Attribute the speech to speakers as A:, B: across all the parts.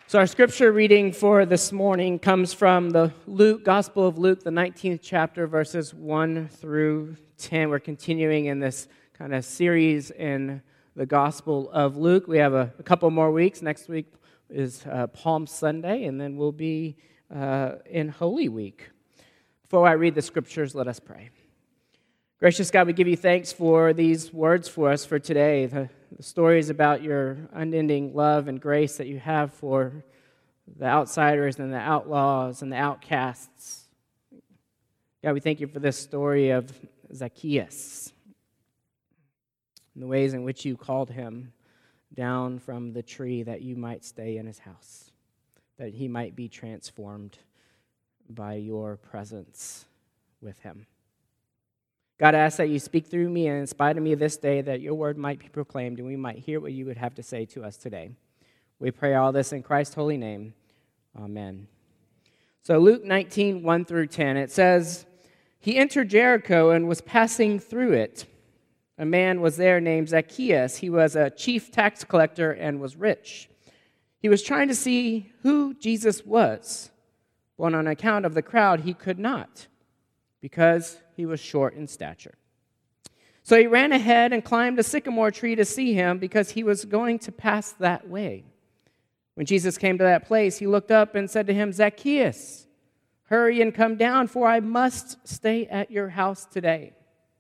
A: So our scripture reading for this morning comes from the Gospel of Luke, the 19th chapter, verses 1 through 10. We're continuing in this kind of series in the Gospel of Luke. We have a couple more weeks. Next week is Palm Sunday, and then we'll be in Holy Week. Before I read the scriptures, let us pray. Gracious God, we give you thanks for these words for us for today, the stories about your unending love and grace that you have for the outsiders and the outlaws and the outcasts. God, we thank you for this story of Zacchaeus and the ways in which you called him down from the tree that you might stay in his house, that he might be transformed by your presence with him. God, I ask that you speak through me and in spite of me this day, that your word might be proclaimed and we might hear what you would have to say to us today. We pray all this in Christ's holy name. Amen. So Luke 19, 1 through 10, it says, "He entered Jericho and was passing through it. A man was there named Zacchaeus. He was a chief tax collector and was rich. He was trying to see who Jesus was, but on account of the crowd he could not, because he was short in stature. So he ran ahead and climbed a sycamore tree to see him, because he was going to pass that way. When Jesus came to that place, he looked up and said to him, 'Zacchaeus, hurry and come down, for I must stay at your house today.'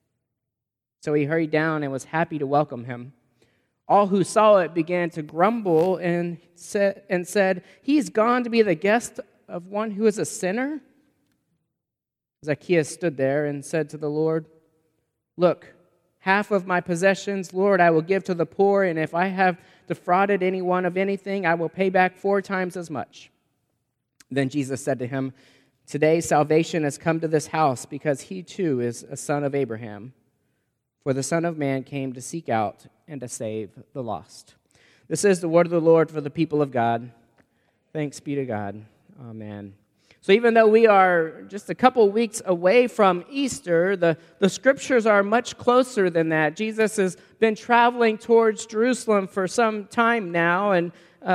A: So he hurried down and was happy to welcome him. All who saw it began to grumble and said, 'He's gone to be the guest of one who is a sinner?' Zacchaeus stood there and said to the Lord, 'Look, half of my possessions, Lord, I will give to the poor, and if I have defrauded anyone of anything, I will pay back 4 times as much.' Then Jesus said to him, 'Today salvation has come to this house, because he too is a son of Abraham. For the Son of Man came to seek out and to save the lost.'" This is the word of the Lord for the people of God. Thanks be to God. Amen. So even though we are just a couple weeks away from Easter, the scriptures are much closer than that. Jesus has been traveling towards Jerusalem for some time now, and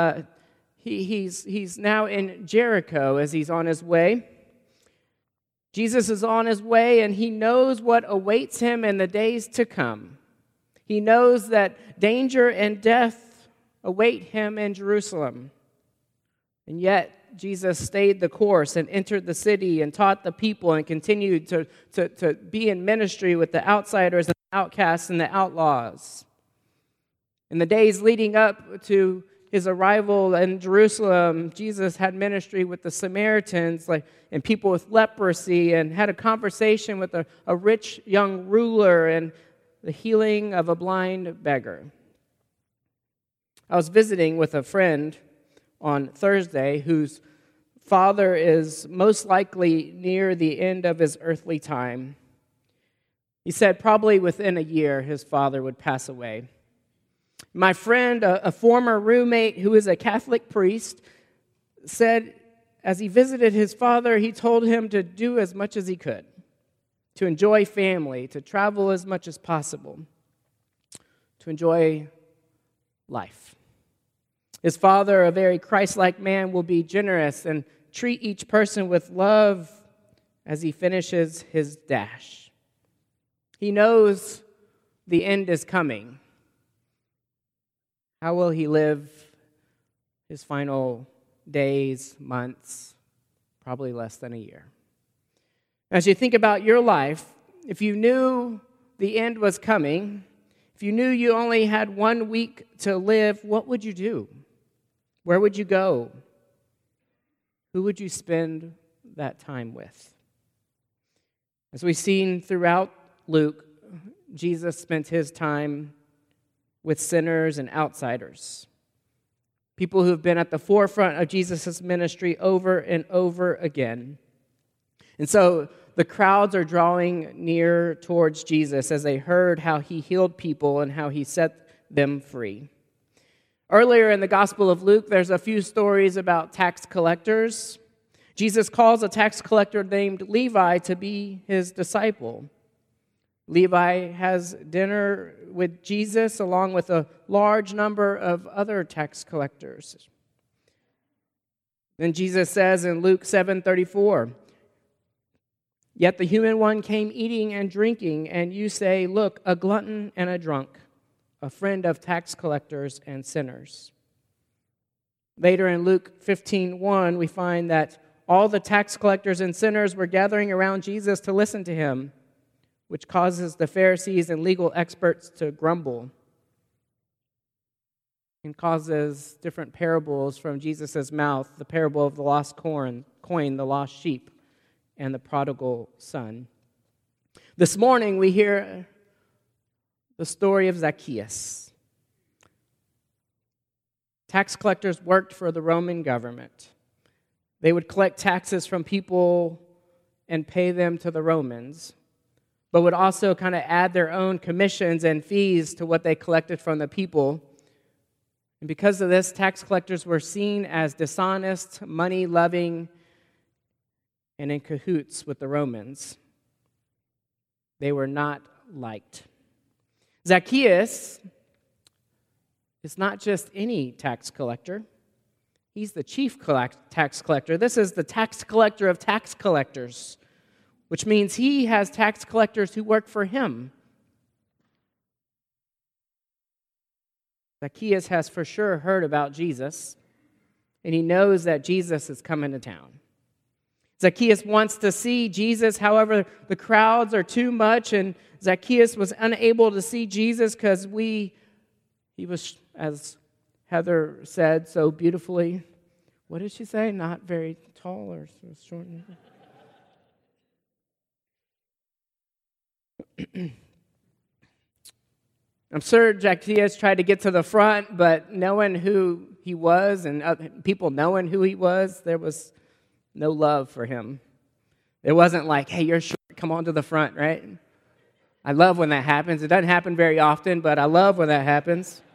A: he's now in Jericho as he's on his way. Jesus is on his way, and he knows what awaits him in the days to come. He knows that danger and death await him in Jerusalem. And yet, Jesus stayed the course and entered the city and taught the people and continued to be in ministry with the outsiders and the outcasts and the outlaws. In the days leading up to his arrival in Jerusalem, Jesus had ministry with the Samaritans and people with leprosy, and had a conversation with a rich young ruler and the healing of a blind beggar. I was visiting with a friend on Thursday, whose father is most likely near the end of his earthly time. He said probably within a year his father would pass away. My friend, a former roommate who is a Catholic priest, said as he visited his father, he told him to do as much as he could, to enjoy family, to travel as much as possible, to enjoy life. His father, a very Christ-like man, will be generous and treat each person with love as he finishes his dash. He knows the end is coming. How will he live his final days, months, probably less than a year? As you think about your life, if you knew the end was coming, if you knew you only had 1 week to live, what would you do? Where would you go? Who would you spend that time with? As we've seen throughout Luke, Jesus spent his time with sinners and outsiders, people who have been at the forefront of Jesus' ministry over and over again. And so the crowds are drawing near towards Jesus as they heard how he healed people and how he set them free. Earlier in the Gospel of Luke, there's a few stories about tax collectors. Jesus calls a tax collector named Levi to be his disciple. Levi has dinner with Jesus along with a large number of other tax collectors. Then Jesus says in Luke 7:34, "Yet the human one came eating and drinking, and you say, 'Look, a glutton and a drunk, a friend of tax collectors and sinners.'" Later in Luke 15:1, we find that all the tax collectors and sinners were gathering around Jesus to listen to him, which causes the Pharisees and legal experts to grumble and causes different parables from Jesus' mouth, the parable of the lost coin, the lost sheep, and the prodigal son. This morning we hear the story of Zacchaeus. Tax collectors worked for the Roman government. They would collect taxes from people and pay them to the Romans, but would also kind of add their own commissions and fees to what they collected from the people. And because of this, tax collectors were seen as dishonest, money-loving, and in cahoots with the Romans. They were not liked. Zacchaeus is not just any tax collector. He's the chief tax collector. This is the tax collector of tax collectors, which means he has tax collectors who work for him. Zacchaeus has for sure heard about Jesus, and he knows that Jesus is coming to town. Zacchaeus wants to see Jesus, however, the crowds are too much, and Zacchaeus was unable to see Jesus because he was, as Heather said so beautifully, what did she say? Not very tall or short? I'm sure Zacchaeus tried to get to the front, but knowing who he was and people knowing who he was, there was no love for him. It wasn't like, hey, you're short, come on to the front, right? I love when that happens. It doesn't happen very often, but I love when that happens.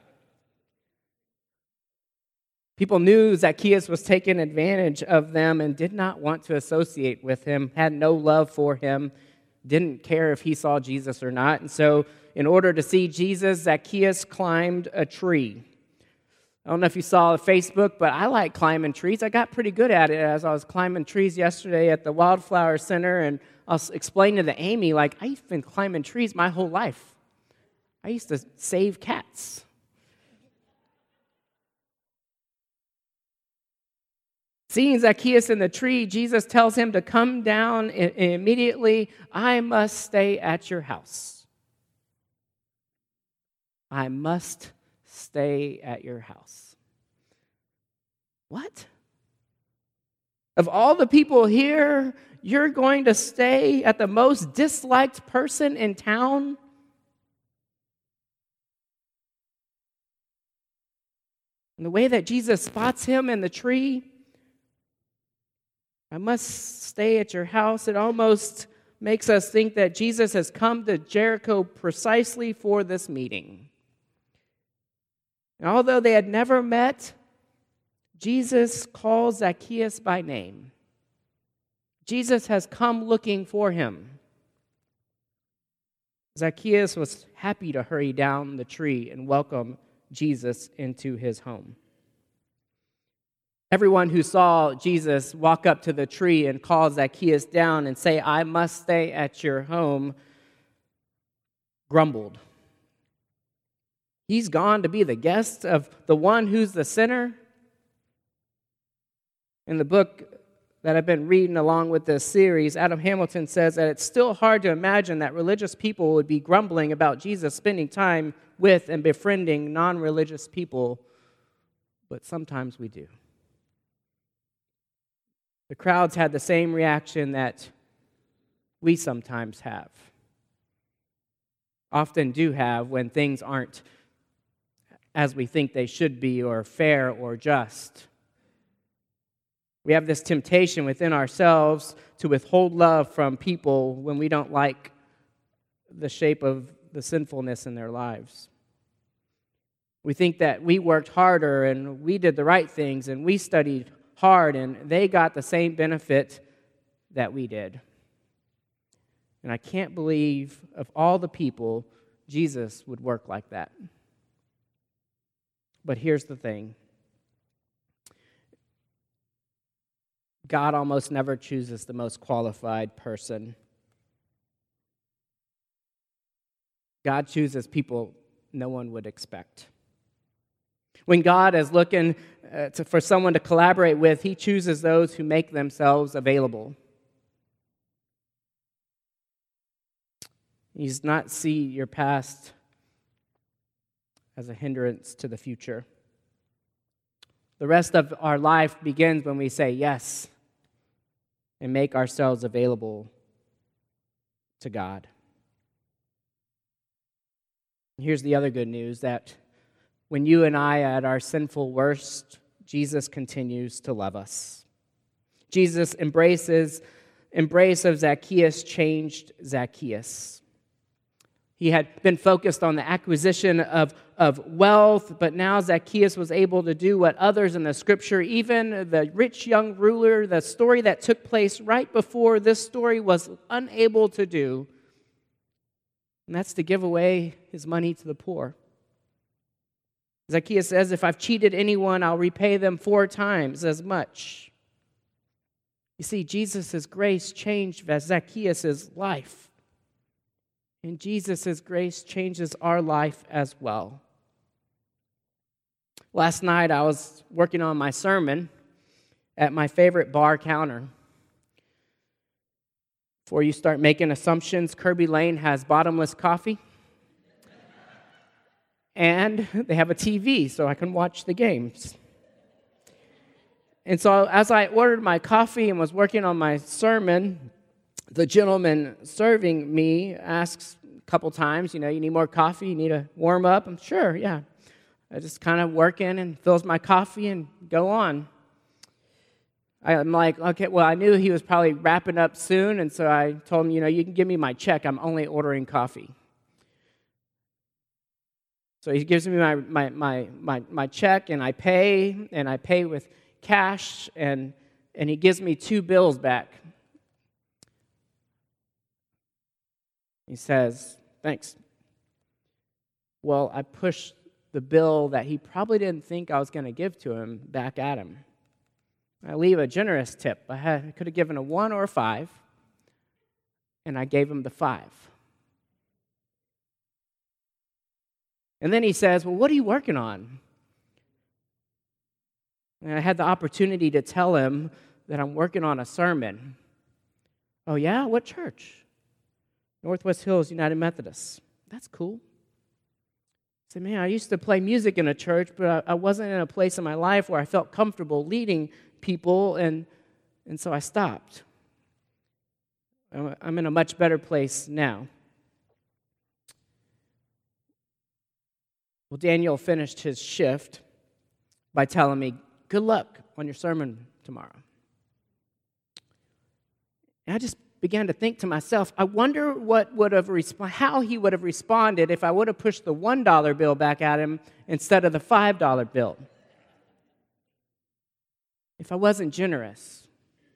A: People knew Zacchaeus was taking advantage of them and did not want to associate with him, had no love for him, didn't care if he saw Jesus or not. And so in order to see Jesus, Zacchaeus climbed a tree. I don't know if you saw Facebook, but I like climbing trees. I got pretty good at it as I was climbing trees yesterday at the Wildflower Center, and I was explaining to Amy, like, I've been climbing trees my whole life. I used to save cats. Seeing Zacchaeus in the tree, Jesus tells him to come down immediately. I must stay at your house. I must stay at your house. What? Of all the people here, you're going to stay at the most disliked person in town? And the way that Jesus spots him in the tree, I must stay at your house. It almost makes us think that Jesus has come to Jericho precisely for this meeting. And although they had never met, Jesus calls Zacchaeus by name. Jesus has come looking for him. Zacchaeus was happy to hurry down the tree and welcome Jesus into his home. Everyone who saw Jesus walk up to the tree and call Zacchaeus down and say, I must stay at your home, grumbled. He's gone to be the guest of the one who's the sinner. In the book that I've been reading along with this series, Adam Hamilton says that it's still hard to imagine that religious people would be grumbling about Jesus spending time with and befriending non-religious people, but sometimes we do. The crowds had the same reaction that we sometimes have, often do have when things aren't as we think they should be or fair or just. We have this temptation within ourselves to withhold love from people when we don't like the shape of the sinfulness in their lives. We think that we worked harder and we did the right things and we studied hard and they got the same benefit that we did. And I can't believe of all the people, Jesus would work like that. But here's the thing. God almost never chooses the most qualified person. God chooses people no one would expect. When God is looking for someone to collaborate with, he chooses those who make themselves available. He does not see your past as a hindrance to the future. The rest of our life begins when we say yes and make ourselves available to God. Here's the other good news, that when you and I are at our sinful worst, Jesus continues to love us. Jesus' embrace of Zacchaeus changed Zacchaeus. He had been focused on the acquisition of wealth, but now Zacchaeus was able to do what others in the scripture, even the rich young ruler, the story that took place right before this story, was unable to do. And that's to give away his money to the poor. Zacchaeus says, if I've cheated anyone, I'll repay them 4 times as much. You see, Jesus' grace changed Zacchaeus' life. And Jesus' grace changes our life as well. Last night, I was working on my sermon at my favorite bar counter. Before you start making assumptions, Kirby Lane has bottomless coffee. And they have a TV so I can watch the games. And so as I ordered my coffee and was working on my sermon, the gentleman serving me asks a couple times, you need more coffee? You need to warm up? I'm sure, yeah. I just kind of work in and fills my coffee and go on. I'm like, okay, well, I knew he was probably wrapping up soon, and so I told him, you can give me my check. I'm only ordering coffee. So he gives me my check, and I pay with cash, and he gives me 2 bills back. He says, thanks. Well, I pushed the bill that he probably didn't think I was going to give to him back at him. I leave a generous tip. I could have given a 1 or a 5, and I gave him the 5. And then he says, well, what are you working on? And I had the opportunity to tell him that I'm working on a sermon. Oh, yeah? What church? Northwest Hills United Methodist. That's cool. I said, man, I used to play music in a church, but I wasn't in a place in my life where I felt comfortable leading people, and so I stopped. I'm in a much better place now. Well, Daniel finished his shift by telling me, good luck on your sermon tomorrow. And I just began to think to myself, I wonder how he would have responded if I would have pushed the $1 bill back at him instead of the $5 bill. If I wasn't generous.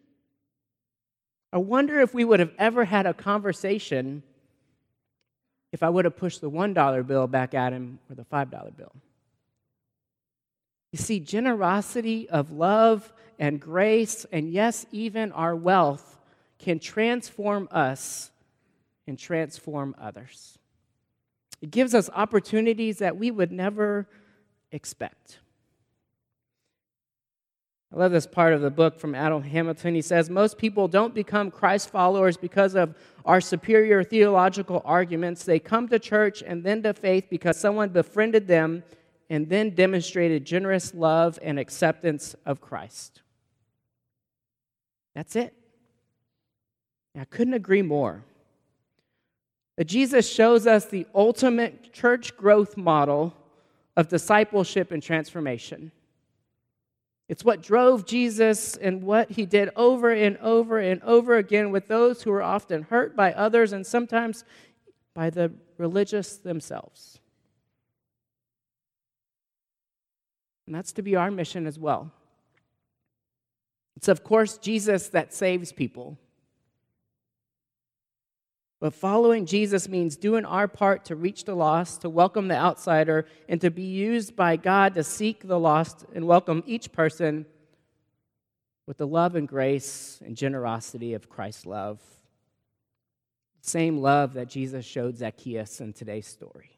A: I wonder if we would have ever had a conversation if I would have pushed the $1 bill back at him or the $5 bill. You see, generosity of love and grace, and yes, even our wealth, can transform us and transform others. It gives us opportunities that we would never expect. I love this part of the book from Adam Hamilton. He says, most people don't become Christ followers because of our superior theological arguments. They come to church and then to faith because someone befriended them and then demonstrated generous love and acceptance of Christ. That's it. I couldn't agree more. That Jesus shows us the ultimate church growth model of discipleship and transformation. It's what drove Jesus and what he did over and over and over again with those who were often hurt by others and sometimes by the religious themselves. And that's to be our mission as well. It's, of course, Jesus that saves people. But following Jesus means doing our part to reach the lost, to welcome the outsider, and to be used by God to seek the lost and welcome each person with the love and grace and generosity of Christ's love. The same love that Jesus showed Zacchaeus in today's story.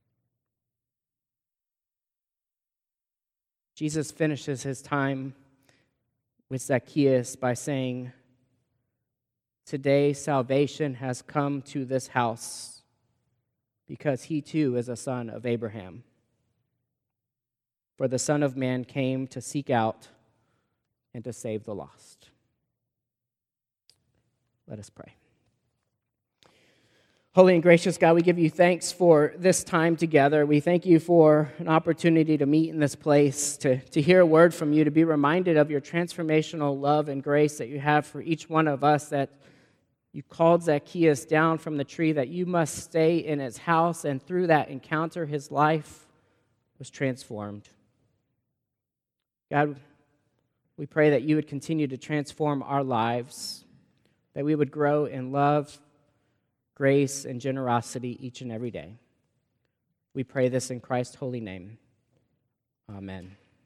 A: Jesus finishes his time with Zacchaeus by saying, "Today salvation has come to this house, because he too is a son of Abraham. For the Son of Man came to seek out and to save the lost." Let us pray. Holy and gracious God, we give you thanks for this time together. We thank you for an opportunity to meet in this place, to hear a word from you, to be reminded of your transformational love and grace that you have for each one of us, that you called Zacchaeus down from the tree, that you must stay in his house, and through that encounter, his life was transformed. God, we pray that you would continue to transform our lives, that we would grow in love, grace, and generosity each and every day. We pray this in Christ's holy name. Amen.